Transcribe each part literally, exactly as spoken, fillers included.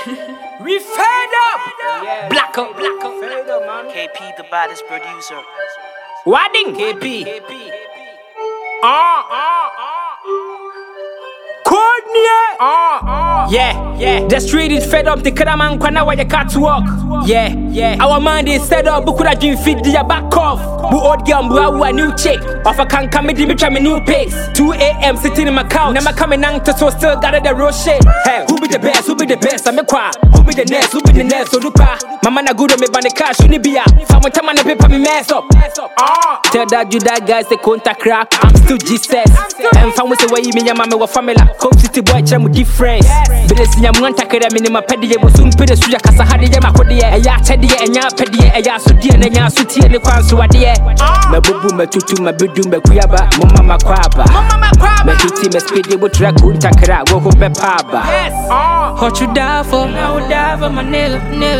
We fed up. Yeah. Black up, black up. Fed up, man. K P, the baddest producer. Wadding. K P. Ah, ah, ah. Courtney. Ah, ah. Yeah, yeah. The street is fed up. The Karaman Kwana where you can't walk. Yeah, yeah. Our mind is set up. But could I dream fit the back off? Bu old girl, bu a new chick. Off a can come in, me try me new pace. two a.m. sitting in my couch. Now I'm coming out to so still got the real shit. Hey, who be the best? Who be the best? I'm a qua. Who be the next? Who be the next? So dupa. My man a good on me by the cash. You need be out. If I want time on the paper, me mess up. Ah. Tell that you that guys they contact crack. I'm still Jesus. And found with the way you mean your mama wa family. Come city boy, chum with difference. But it's in your monta kere minima pedie. But soon pay the suya kasa hadi ya makodi ya. Ya teddy and ya pedie. Ya sudi and ya suti and the kwansu adie. Me bubu me tutu me bidu me kuyaba. Mama makwaba. Me tuti me speedy but track unta kera. Go go be paba. What you die for? I would die for my nigga,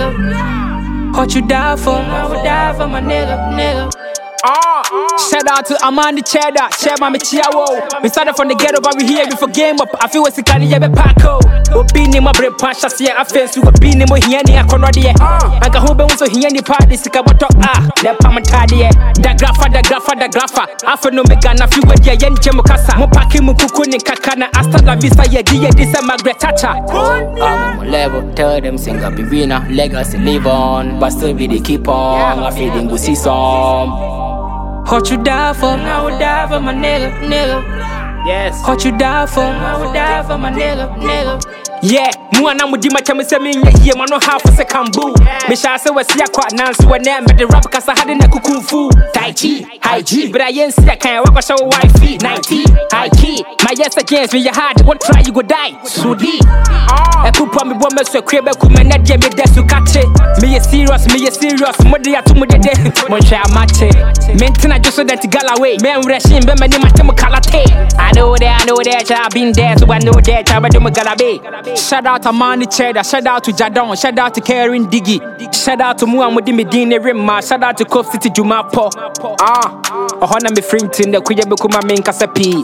nigga. What you die for? I would die for my nigga, nigga. Ah, shout out to Amanda Cheddar, Chairman Michiawo. We started from the ghetto, but we here before game up. I feel what's the kind of yebe Paco. Opini my bread pasha see I face you opini mo hiani akonodi. Anka hobe unso hiani party sika boto ah. Le pamatadi. Da grafa da grafa da grafa. Afa no mega na fi wedi yen chemo kasa. Mo paki mu kuku ni kakana hasta la vista ye di ye disa Margaret Thatcher. I'm on level, tell them sing up Irina, legacy live on, but still be the keep on. I feel in go see some. What you die for? I would die for my nigga, nigga. Yes. What you die for? I would die for my nigga, nigga. Yeah, mu ana mu di ma chama se me ye ma no half a second boo. Me sha se wasi akwa nanso we na me the rap kasa hade na kukunfu. Tai chi, high G, but I ain't see that kind of show wifey. ninety, high key. My yes against me you hard, what try you go die. So deep. Ah, e kupa me bo me so krebe ku me na dia me desu kache. Me ye serious, me ye serious. Mo de atu mo de de. Mo hwa amache. Mentina just so that gala way. Me nreshin be me ni matem kalate. I know that, I know that, I've been there, so I know that, I've been galabe. Shout out to Manny Cheddar, shout out to Jadon, shout out to Karen Diggy, shout out to Muhammad Medina Rimma, shout out to Cove City Jumapo. Ah, oh, honor me frinting the Kuya Bukuma main Kasapi.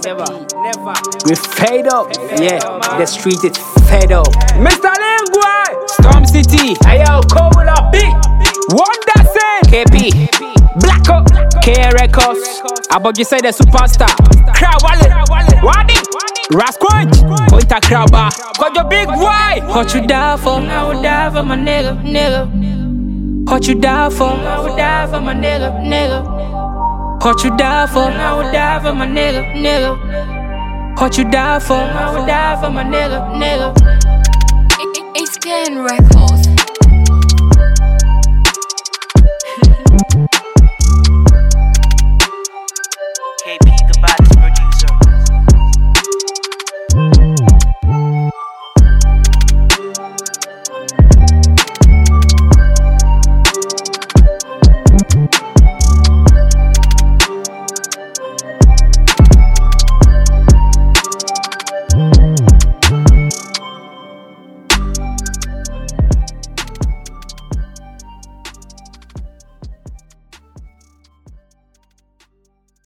We fade up, yeah, the street is fed up. Mister Lingua, Storm City, ayo, Kola B, Wonder Sen, K P, Black Up, K Records, about you say the superstar, Crowd Wallet, Wadi, Rasquatch, Pointer Crowbar, got your big why? What you die for? I would die for my nigga, nigga. What you die for? I would die for my nigga, nigga. What you die for? I would die for my nigga, nigga. What you die for? I would die for my nigga, nigga. It's Ken Records.